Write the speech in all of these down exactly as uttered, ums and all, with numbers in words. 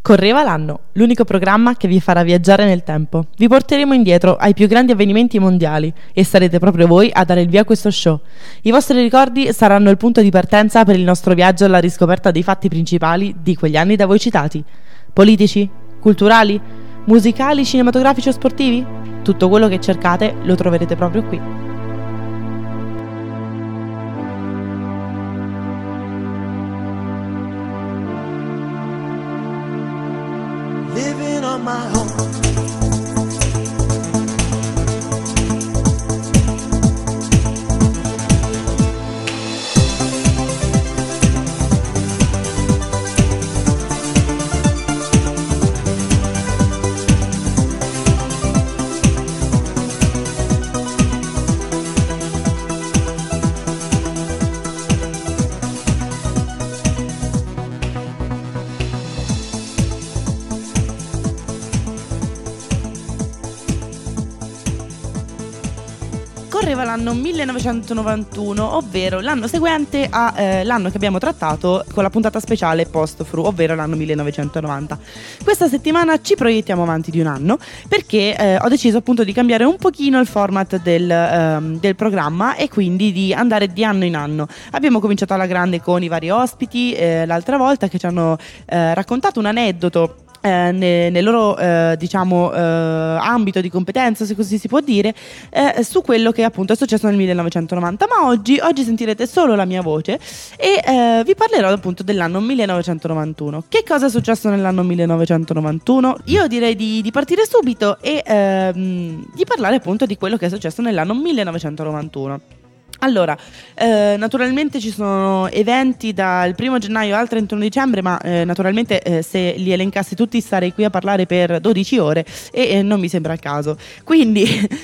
Correva l'anno, l'unico programma che vi farà viaggiare nel tempo. Vi porteremo indietro ai più grandi avvenimenti mondiali e sarete proprio voi a dare il via a questo show. I vostri ricordi saranno il punto di partenza per il nostro viaggio alla riscoperta dei fatti principali di quegli anni da voi citati. Politici, culturali, musicali, cinematografici o sportivi? Tutto quello che cercate lo troverete proprio qui. Living on my own. Correva l'anno millenovecentonovantuno, ovvero l'anno seguente all'anno eh, che abbiamo trattato con la puntata speciale post-Fru, ovvero l'anno millenovecentonovanta. Questa settimana ci proiettiamo avanti di un anno perché eh, ho deciso appunto di cambiare un pochino il format del, ehm, del programma e quindi di andare di anno in anno. Abbiamo cominciato alla grande con i vari ospiti eh, l'altra volta che ci hanno eh, raccontato un aneddoto Eh, nel, nel loro eh, diciamo eh, ambito di competenza, se così si può dire, eh, su quello che appunto è successo nel millenovecentonovanta. Ma oggi, oggi sentirete solo la mia voce e eh, vi parlerò appunto dell'anno millenovecentonovantuno. Che cosa è successo nell'anno millenovecentonovantuno? Io direi di, di partire subito e ehm, di parlare appunto di quello che è successo nell'anno millenovecentonovantuno. Allora, eh, naturalmente ci sono eventi dal primo gennaio al trentuno dicembre, ma eh, naturalmente eh, se li elencassi tutti starei qui a parlare per dodici ore e eh, non mi sembra il caso. Quindi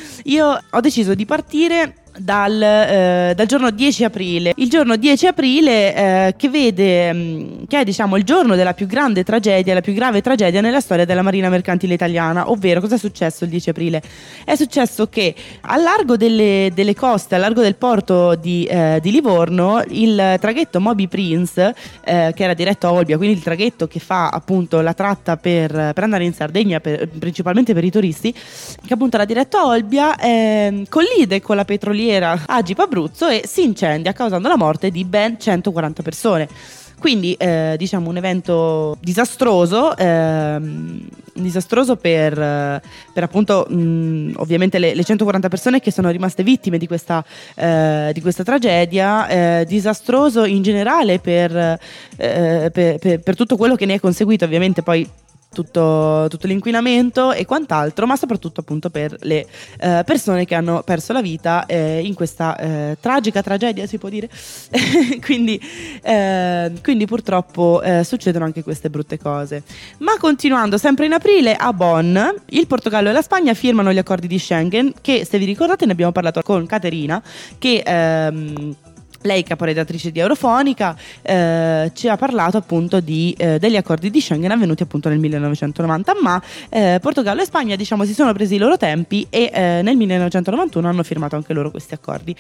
io ho deciso di partire Dal, eh, dal giorno dieci aprile, il giorno dieci aprile eh, che vede mh, che è diciamo il giorno della più grande tragedia, la più grave tragedia nella storia della Marina Mercantile Italiana. Ovvero, cosa è successo il dieci aprile? È successo che al largo delle, delle coste, al largo del porto di, eh, di Livorno, il traghetto Moby Prince, eh, che era diretto a Olbia, quindi il traghetto che fa appunto la tratta per, per andare in Sardegna, per, principalmente per i turisti, che appunto era diretto a Olbia, eh, collide con la petroliera Agip Abruzzo e si incendia, causando la morte di ben centoquaranta persone. Quindi eh, diciamo un evento disastroso, ehm, disastroso per, per appunto mh, ovviamente le, le centoquaranta persone che sono rimaste vittime di questa, eh, di questa tragedia, eh, disastroso in generale per, eh, per, per, per tutto quello che ne è conseguito, ovviamente poi Tutto, tutto l'inquinamento e quant'altro, ma soprattutto appunto per le eh, persone che hanno perso la vita eh, in questa eh, tragica tragedia, si può dire. quindi, eh, quindi purtroppo eh, succedono anche queste brutte cose. Ma continuando sempre in aprile, a Bonn il Portogallo e la Spagna firmano gli accordi di Schengen, che se vi ricordate ne abbiamo parlato con Caterina, che ehm, lei, caporedattrice di Eurofonica, eh, ci ha parlato appunto di, eh, degli accordi di Schengen avvenuti appunto nel millenovecentonovanta, ma eh, Portogallo e Spagna diciamo si sono presi i loro tempi e eh, nel millenovecentonovantuno hanno firmato anche loro questi accordi.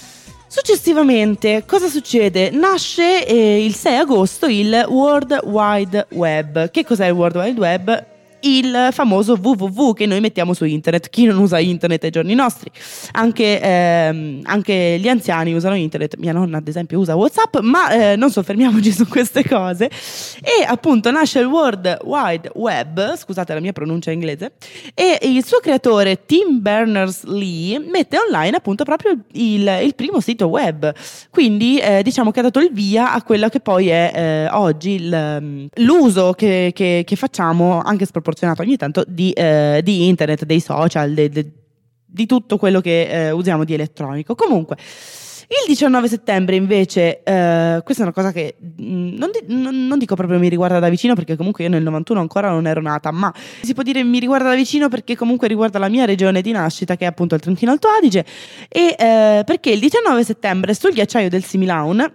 Successivamente cosa succede? Nasce eh, il sei agosto il World Wide Web. Che cos'è il World Wide Web? Il famoso W W W che noi mettiamo su internet. Chi non usa internet ai giorni nostri? Anche, ehm, anche gli anziani usano internet. Mia nonna ad esempio usa WhatsApp, ma eh, non soffermiamoci su queste cose. E appunto nasce il World Wide Web, scusate la mia pronuncia inglese, e il suo creatore Tim Berners-Lee mette online appunto proprio il, il primo sito web. Quindi eh, diciamo che ha dato il via a quello che poi è eh, oggi il, l'uso che, che, che facciamo, anche sproporzionato ogni tanto, di, eh, di internet, dei social, de, de, di tutto quello che eh, usiamo di elettronico. Comunque il diciannove settembre invece, eh, questa è una cosa che mh, non, di, non, non dico proprio mi riguarda da vicino, perché comunque io nel novantuno ancora non ero nata, ma si può dire mi riguarda da vicino perché comunque riguarda la mia regione di nascita, che è appunto il Trentino Alto Adige, e eh, perché il diciannove settembre sul ghiacciaio del Similaun,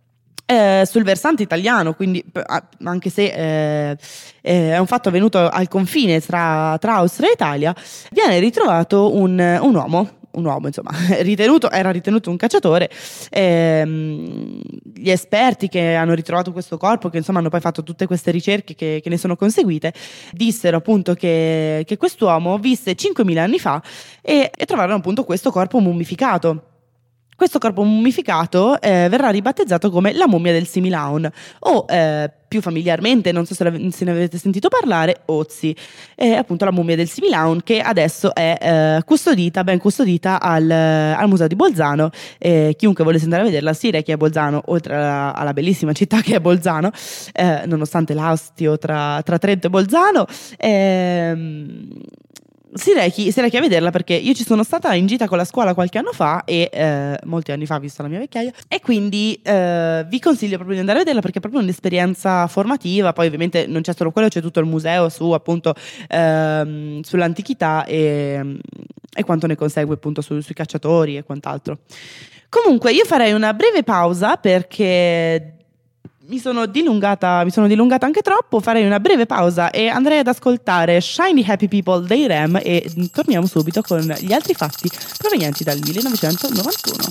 Eh, sul versante italiano, quindi anche se eh, è un fatto avvenuto al confine tra, tra Austria e Italia, viene ritrovato un, un uomo un uomo insomma, ritenuto, era ritenuto un cacciatore. Ehm, gli esperti che hanno ritrovato questo corpo, che insomma hanno poi fatto tutte queste ricerche che, che ne sono conseguite, dissero appunto che, che quest'uomo visse cinquemila anni fa e, e trovarono appunto questo corpo mummificato. Questo corpo mummificato eh, verrà ribattezzato come la mummia del Similaun, o eh, più familiarmente, non so se, la, se ne avete sentito parlare, Ötzi, è appunto la mummia del Similaun, che adesso è eh, custodita, ben custodita al, al museo di Bolzano. Eh, chiunque volesse andare a vederla si rechi a Bolzano, oltre alla, alla bellissima città che è Bolzano, eh, nonostante l'astio tra, tra Trento e Bolzano. Ehm, Si rechi, si rechi a vederla, perché io ci sono stata in gita con la scuola qualche anno fa e eh, molti anni fa, vista la mia vecchiaia, e quindi eh, vi consiglio proprio di andare a vederla, perché è proprio un'esperienza formativa. Poi ovviamente non c'è solo quello, c'è tutto il museo su appunto ehm, sull'antichità e, e quanto ne consegue appunto su, sui cacciatori e quant'altro. Comunque io farei una breve pausa, perché mi sono dilungata, mi sono dilungata anche troppo. Farei una breve pausa e andrei ad ascoltare Shiny Happy People dei Rem, e torniamo subito con gli altri fatti provenienti dal millenovecentonovantuno.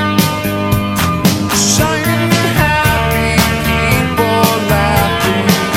Shining happy people laughing.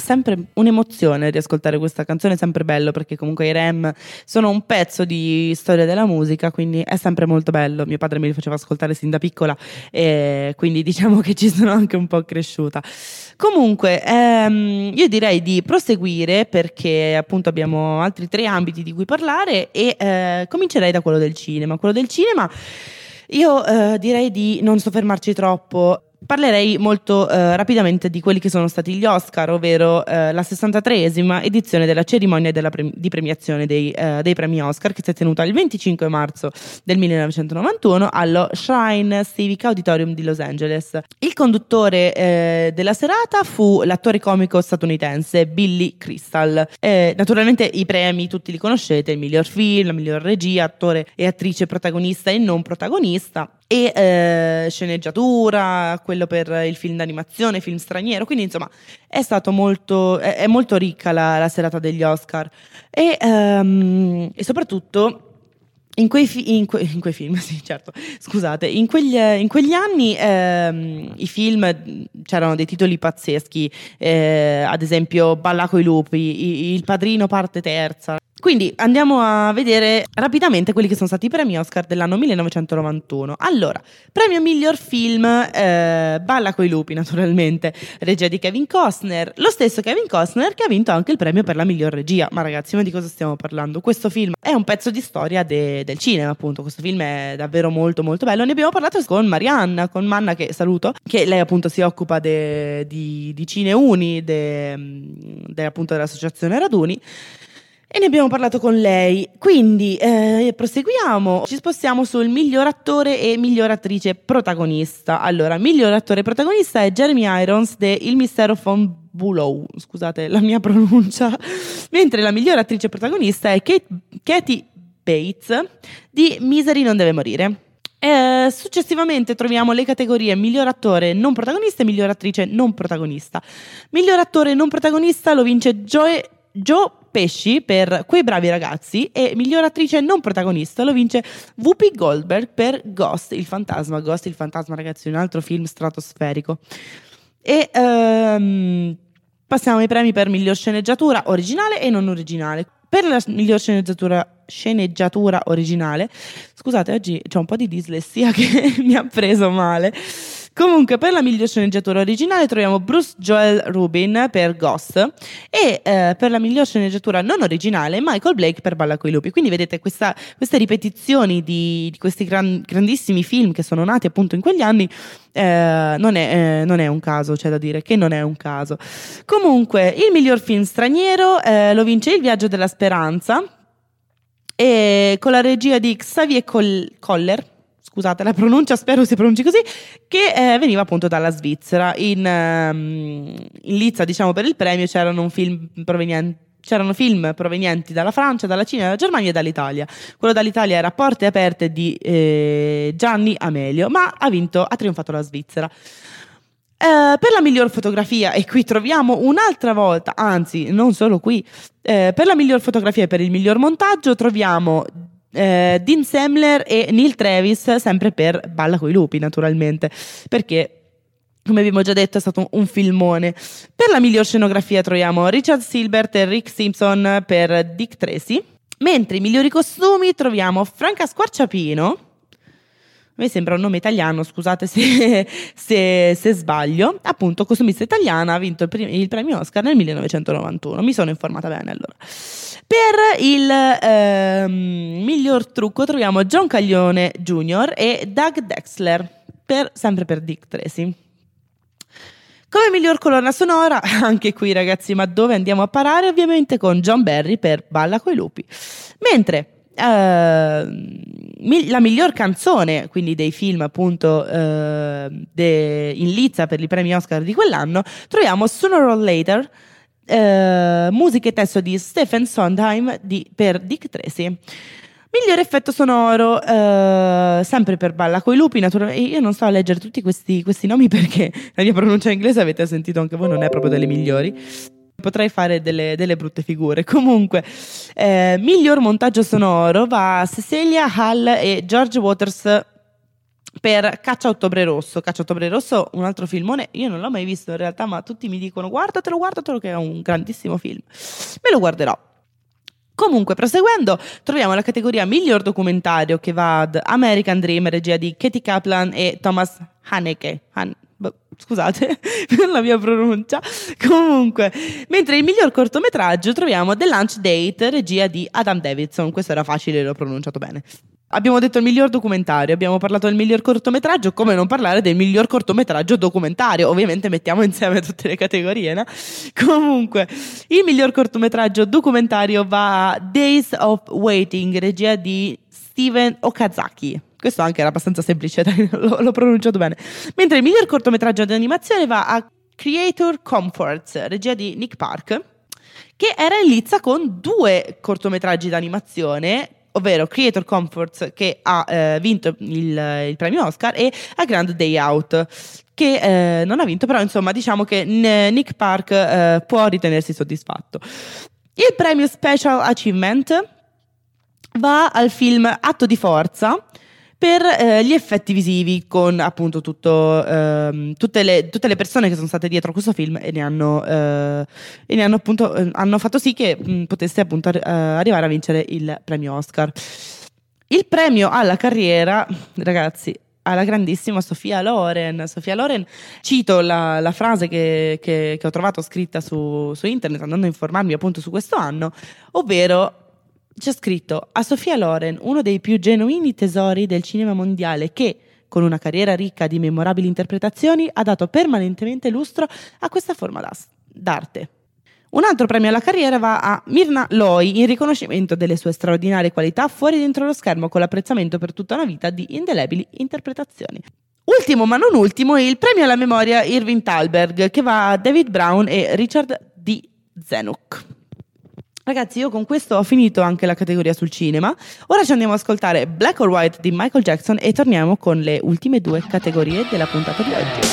sempre un'emozione riascoltare questa canzone, è sempre bello perché comunque i Rem sono un pezzo di storia della musica, quindi è sempre molto bello. Mio padre me li faceva ascoltare sin da piccola e quindi diciamo che ci sono anche un po' cresciuta. Comunque ehm, io direi di proseguire perché appunto abbiamo altri tre ambiti di cui parlare e eh, comincerei da quello del cinema. Quello del cinema io eh, direi di non soffermarci troppo. Parlerei molto eh, rapidamente di quelli che sono stati gli Oscar, ovvero eh, la sessantatreesima edizione della cerimonia della pre- di premiazione dei, eh, dei premi Oscar, che si è tenuta il venticinque marzo del millenovecentonovantuno allo Shrine Civic Auditorium di Los Angeles. Il conduttore eh, della serata fu l'attore comico statunitense Billy Crystal. Eh, naturalmente i premi tutti li conoscete: il miglior film, la miglior regia, attore e attrice protagonista e non protagonista, e eh, sceneggiatura, quello per il film d'animazione, film straniero. Quindi insomma è stato molto è, è molto ricca la, la serata degli Oscar e, um, e soprattutto in quei, fi- in, que- in quei film, sì, certo, scusate, in quegli, in quegli anni ehm, i film, c'erano dei titoli pazzeschi, eh, ad esempio Balla coi lupi, i- Il Padrino parte terza. Quindi andiamo a vedere rapidamente quelli che sono stati i premi Oscar dell'anno millenovecentonovantuno. Allora, premio miglior film, eh, Balla coi lupi naturalmente, regia di Kevin Costner, lo stesso Kevin Costner che ha vinto anche il premio per la miglior regia. Ma ragazzi, ma di cosa stiamo parlando? Questo film è un pezzo di storia de- del cinema, appunto. Questo film è davvero molto molto bello. Ne abbiamo parlato con Marianna, con Manna, che saluto, che lei appunto si occupa de- di, di Cineuni, de, de, appunto dell'associazione Raduni, e ne abbiamo parlato con lei. Quindi eh, proseguiamo, ci spostiamo sul miglior attore e miglior attrice protagonista. Allora, miglior attore protagonista è Jeremy Irons de Il mistero von Bülow, scusate la mia pronuncia, mentre la miglior attrice protagonista è Kate, Katie Bates di Misery non deve morire. Eh, successivamente troviamo le categorie miglior attore non protagonista e miglior attrice non protagonista. Miglior attore non protagonista lo vince Joe, Joe Pesci per Quei bravi ragazzi, e miglior attrice non protagonista lo vince Whoopi Goldberg per Ghost il fantasma. Ghost il fantasma, ragazzi, un altro film stratosferico. E um, passiamo ai premi per miglior sceneggiatura originale e non originale. Per la miglior sceneggiatura, sceneggiatura originale, scusate, oggi c'ho un po' di dislessia che mi ha preso male. Comunque, per la miglior sceneggiatura originale troviamo Bruce Joel Rubin per Ghost e eh, per la miglior sceneggiatura non originale Michael Blake per Balla coi lupi. Quindi vedete questa, queste ripetizioni di, di questi gran, grandissimi film che sono nati appunto in quegli anni. Eh, non, è, eh, non è un caso, c'è da dire che non è un caso. Comunque, il miglior film straniero eh, lo vince Il viaggio della speranza, e con la regia di Xavier Coll- Coller, scusate la pronuncia, spero si pronunci così, che eh, veniva appunto dalla Svizzera. In, um, in lizza, diciamo, per il premio c'erano un film provenienti C'erano film provenienti dalla Francia, dalla Cina, dalla Germania e dall'Italia. Quello dall'Italia era Porte aperte di eh, Gianni Amelio, ma ha vinto, ha trionfato la Svizzera. Eh, per la miglior fotografia, e qui troviamo un'altra volta, anzi non solo qui, eh, per la miglior fotografia e per il miglior montaggio troviamo eh, Dean Semler e Neil Travis, sempre per Balla coi lupi naturalmente, perché come abbiamo già detto è stato un filmone. Per la miglior scenografia troviamo Richard Silbert e Rick Simpson per Dick Tracy, mentre i migliori costumi troviamo Franca Squarciapino, a me sembra un nome italiano, scusate se, se, se sbaglio, appunto costumista italiana, ha vinto il, prim- il premio Oscar nel millenovecentonovantuno, mi sono informata bene allora. Per il ehm, miglior trucco troviamo John Caglione Junior e Doug Dexler, per, sempre per Dick Tracy. Come miglior colonna sonora, anche qui ragazzi, ma dove andiamo a parare? Ovviamente con John Barry per Balla coi lupi. Mentre uh, mi- la miglior canzone, quindi dei film appunto uh, de- in lizza per i premi Oscar di quell'anno, troviamo Sooner or Later, uh, musica e testo di Stephen Sondheim di- per Dick Tracy. Miglior effetto sonoro, eh, sempre per Balla coi lupi, naturalmente. Io non sto a leggere tutti questi, questi nomi perché la mia pronuncia inglese, avete sentito anche voi, non è proprio delle migliori. Potrei fare delle, delle brutte figure. Comunque, eh, miglior montaggio sonoro va a Cecilia Hall e George Waters per Caccia a Ottobre Rosso. Caccia a Ottobre Rosso, un altro filmone, io non l'ho mai visto in realtà, ma tutti mi dicono guardatelo, guardatelo, che è un grandissimo film. Me lo guarderò. Comunque, proseguendo, troviamo la categoria miglior documentario, che va ad American Dream, regia di Katie Kaplan e Thomas Haneke. Han- Scusate per la mia pronuncia. Comunque, mentre il miglior cortometraggio troviamo The Lunch Date, regia di Adam Davidson. Questo era facile, l'ho pronunciato bene. Abbiamo detto il miglior documentario, abbiamo parlato del miglior cortometraggio, come non parlare del miglior cortometraggio documentario? Ovviamente mettiamo insieme tutte le categorie, no? Comunque, il miglior cortometraggio documentario va a Days of Waiting, regia di Steven Okazaki. Questo anche era abbastanza semplice, dai, l'ho, l'ho pronunciato bene. Mentre il miglior cortometraggio di animazione va a Creator Comforts, regia di Nick Park, che era in lizza con due cortometraggi d'animazione, ovvero Creator Comforts, che ha eh, vinto il, il premio Oscar, e A Grand Day Out, che eh, non ha vinto, però insomma diciamo che Nick Park eh, può ritenersi soddisfatto. Il premio Special Achievement va al film Atto di Forza, per eh, gli effetti visivi, con appunto tutto, ehm, tutte, le, tutte le persone che sono state dietro a questo film e ne hanno, eh, e ne hanno appunto eh, hanno fatto sì che mh, potesse appunto eh, arrivare a vincere il premio Oscar. Il premio alla carriera, ragazzi, alla grandissima Sophia Loren. Sophia Loren, cito la, la frase che, che, che ho trovato scritta su, su internet andando a informarmi appunto su questo anno, ovvero c'è scritto: a Sophia Loren, uno dei più genuini tesori del cinema mondiale, che con una carriera ricca di memorabili interpretazioni ha dato permanentemente lustro a questa forma d'arte. Un altro premio alla carriera va a Myrna Loy in riconoscimento delle sue straordinarie qualità fuori e dentro lo schermo, con l'apprezzamento per tutta una vita di indelebili interpretazioni. Ultimo ma non ultimo, il premio alla memoria Irving Thalberg, che va a David Brown e Richard D. Zanuck. Ragazzi, io con questo ho finito anche la categoria sul cinema. Ora ci andiamo ad ascoltare Black or White di Michael Jackson e torniamo con le ultime due categorie della puntata di oggi.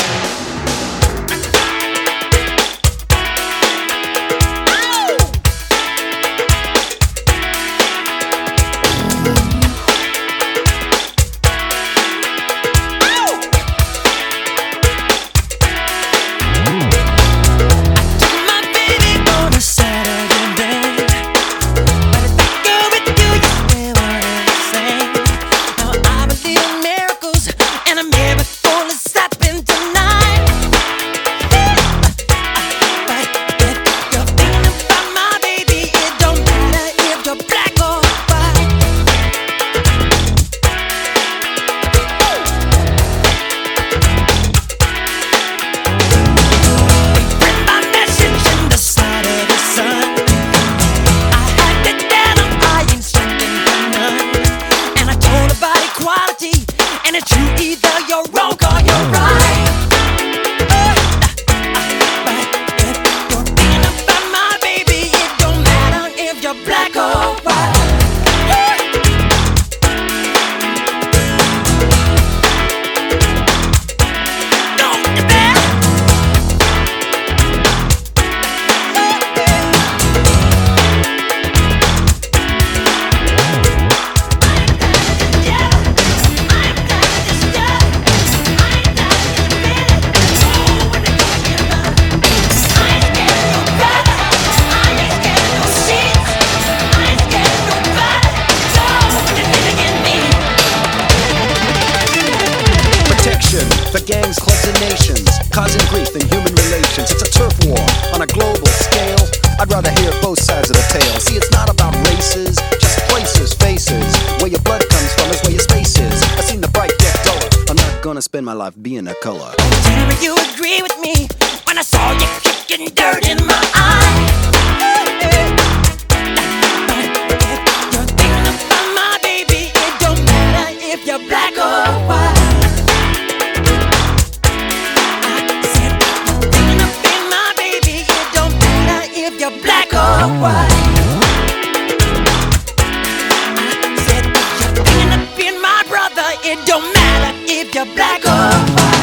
Spend my life being a color. Tell me you agree with me when I saw you kicking dirt in my eye. You're thinking about my baby. It don't matter if you're black or white. I said you're thinking about my baby. It don't matter if you're black or white. I said you're thinking about my brother. It don't matter if you're black or white.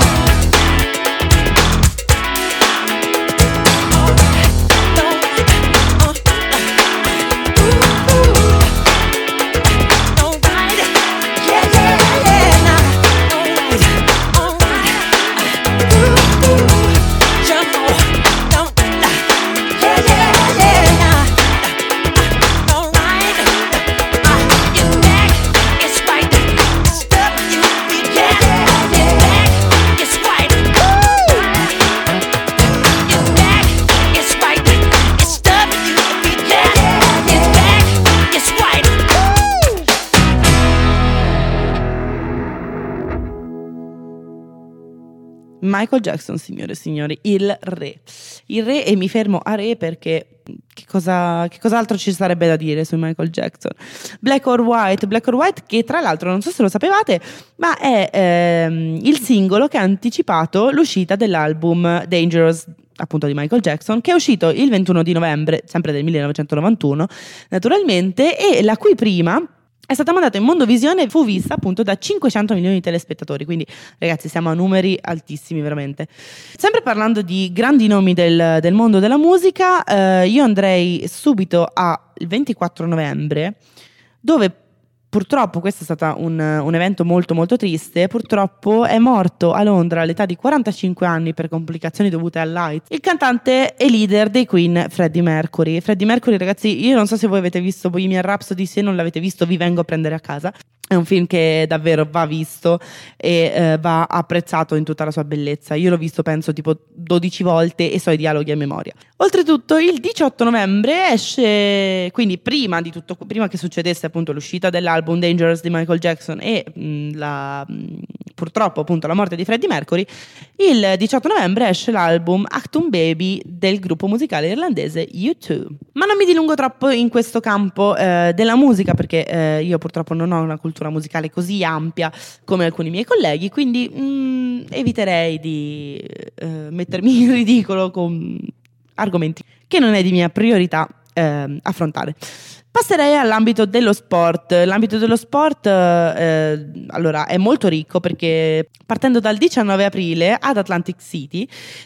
Michael Jackson, signore e signori, il re. Il re, e mi fermo a re perché che cosa, che cos'altro ci sarebbe da dire su Michael Jackson? Black or White, Black or White, che tra l'altro non so se lo sapevate, ma è ehm, il singolo che ha anticipato l'uscita dell'album Dangerous, appunto di Michael Jackson, che è uscito il ventuno di novembre, sempre del millenovecentonovantuno, naturalmente, e la cui prima è stata mandata in Mondovisione e fu vista appunto da cinquecento milioni di telespettatori, quindi ragazzi siamo a numeri altissimi veramente. Sempre parlando di grandi nomi del, del mondo della musica, eh, io andrei subito al ventiquattro novembre, dove purtroppo questo è stato un, un evento molto molto triste. Purtroppo è morto a Londra all'età di quarantacinque anni per complicazioni dovute all'AIDS il cantante e leader dei Queen Freddie Mercury. Freddie Mercury, ragazzi, io non so se voi avete visto Bohemian Rhapsody, se non l'avete visto vi vengo a prendere a casa. È un film che davvero va visto e eh, va apprezzato in tutta la sua bellezza. Io l'ho visto penso tipo dodici volte e so i dialoghi a memoria. Oltretutto il diciotto novembre esce, quindi prima di tutto, prima che succedesse appunto l'uscita dell'album Dangerous di Michael Jackson e mh, la, mh, purtroppo appunto la morte di Freddie Mercury, il diciotto novembre esce l'album Achtung Baby del gruppo musicale irlandese U due. Ma non mi dilungo troppo in questo campo eh, della musica perché eh, io purtroppo non ho una cultura musicale così ampia come alcuni miei colleghi, quindi mh, eviterei di eh, mettermi in ridicolo con argomenti che non è di mia priorità eh, affrontare. Passerei all'ambito dello sport. L'ambito dello sport eh, allora è molto ricco perché partendo dal diciannove aprile ad Atlantic City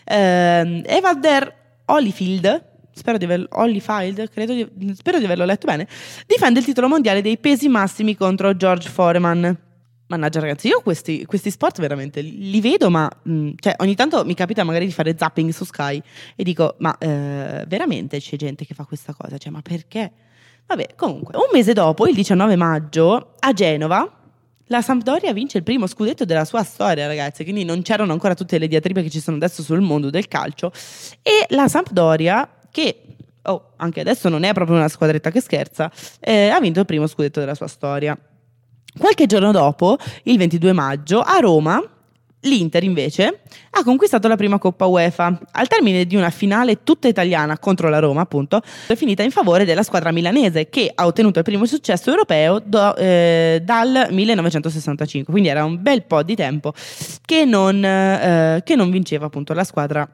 eh, Evander Holyfield, spero di averlo, Holyfield, credo di, spero di averlo letto bene, difende il titolo mondiale dei pesi massimi contro George Foreman. Mannaggia ragazzi, io questi, questi sport veramente li vedo, ma mh, cioè ogni tanto mi capita magari di fare zapping su Sky e dico ma eh, veramente c'è gente che fa questa cosa, cioè ma perché? Vabbè, comunque, un mese dopo, il diciannove maggio, a Genova la Sampdoria vince il primo scudetto della sua storia, ragazzi, quindi non c'erano ancora tutte le diatribe che ci sono adesso sul mondo del calcio, e la Sampdoria, che oh, anche adesso non è proprio una squadretta che scherza, eh, ha vinto il primo scudetto della sua storia. Qualche giorno dopo, il ventidue maggio, a Roma, l'Inter invece ha conquistato la prima Coppa UEFA al termine di una finale tutta italiana contro la Roma, appunto, finita in favore della squadra milanese, che ha ottenuto il primo successo europeo do, eh, dal millenovecentosessantacinque, quindi era un bel po' di tempo che non, eh, che non vinceva appunto la squadra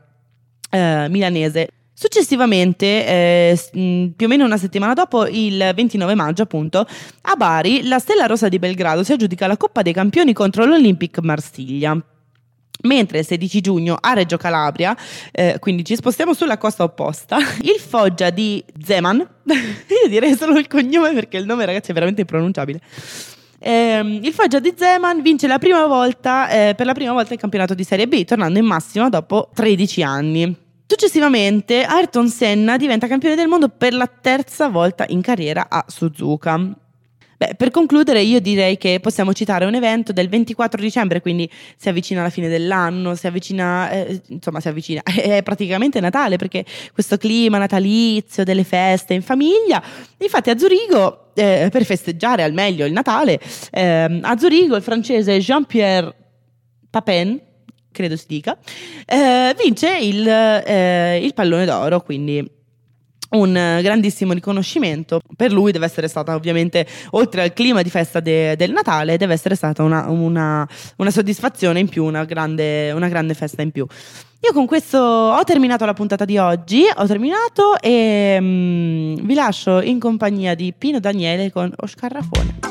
eh, milanese. Successivamente, eh, più o meno una settimana dopo, il ventinove maggio appunto, a Bari la Stella Rossa di Belgrado si aggiudica la Coppa dei Campioni contro l'Olympic Marsiglia. Mentre il sedici giugno a Reggio Calabria, eh, quindi ci spostiamo sulla costa opposta, il Foggia di Zeman, io direi solo il cognome perché il nome ragazzi è veramente impronunciabile, eh, il Foggia di Zeman vince la prima volta, eh, per la prima volta il campionato di Serie B, tornando in massima dopo tredici anni. Successivamente Ayrton Senna diventa campione del mondo per la terza volta in carriera a Suzuka. Beh, per concludere io direi che possiamo citare un evento del ventiquattro dicembre, quindi si avvicina la fine dell'anno, si avvicina, eh, insomma si avvicina, è praticamente Natale perché questo clima natalizio delle feste in famiglia. Infatti a Zurigo, eh, per festeggiare al meglio il Natale, eh, a Zurigo il francese Jean-Pierre Papin, credo si dica, eh, vince il, eh, il pallone d'oro, quindi un grandissimo riconoscimento. Per lui deve essere stata ovviamente, oltre al clima di festa de, del Natale, deve essere stata una, una, una soddisfazione in più, una grande, una grande festa in più. Io con questo ho terminato la puntata di oggi, ho terminato e mm, vi lascio in compagnia di Pino Daniele con O Scarrafone.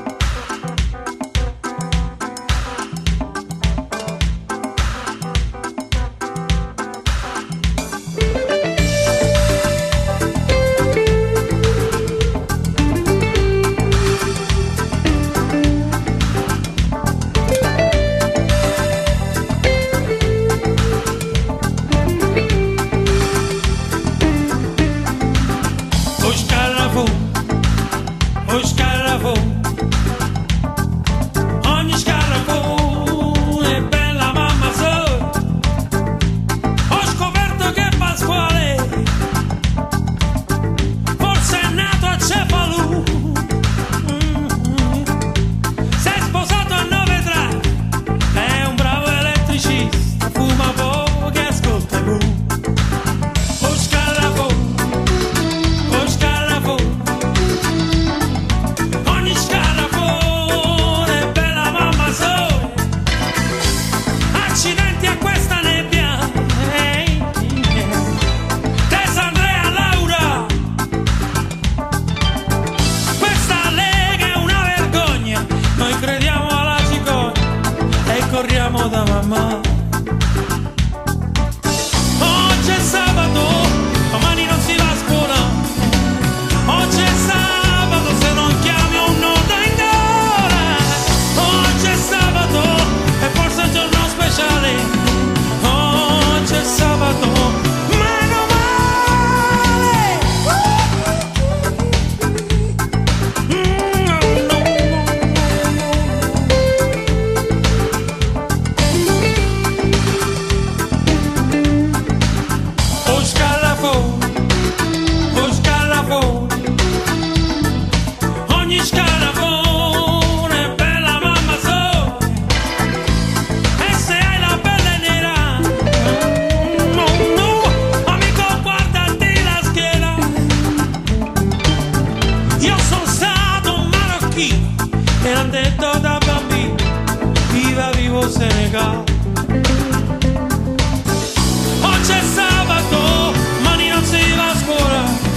detto da bambino, viva vivo Senegal. Oggi è sabato, ma non si va a scuola.